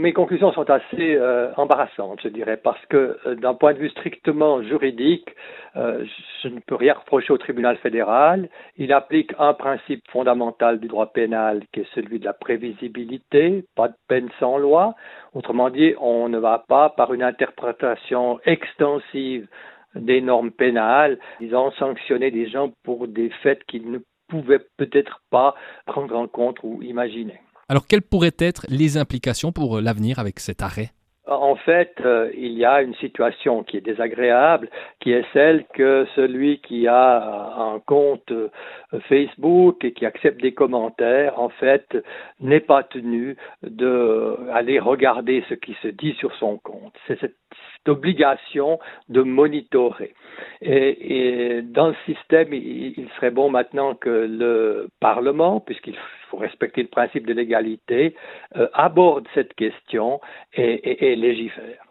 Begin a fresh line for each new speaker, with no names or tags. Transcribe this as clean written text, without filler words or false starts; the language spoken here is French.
Mes conclusions sont assez embarrassantes, je dirais, parce que d'un point de vue strictement juridique, je ne peux rien reprocher au tribunal fédéral. Il applique un principe fondamental du droit pénal qui est celui de la prévisibilité, pas de peine sans loi. Autrement dit, on ne va pas par une interprétation extensive des normes pénales, disant sanctionner des gens pour des faits qu'ils ne pouvaient peut-être pas prendre en compte ou imaginer.
Alors, quelles pourraient être les implications pour l'avenir avec cet arrêt?
En fait, il y a une situation qui est désagréable, qui est celle que celui qui a un compte Facebook et qui accepte des commentaires, en fait, n'est pas tenu d'aller regarder ce qui se dit sur son compte. C'est cette obligation de monitorer. Et dans le système, il serait bon maintenant que le Parlement, puisqu'il faut respecter le principe de l'égalité, aborde cette question et légifère.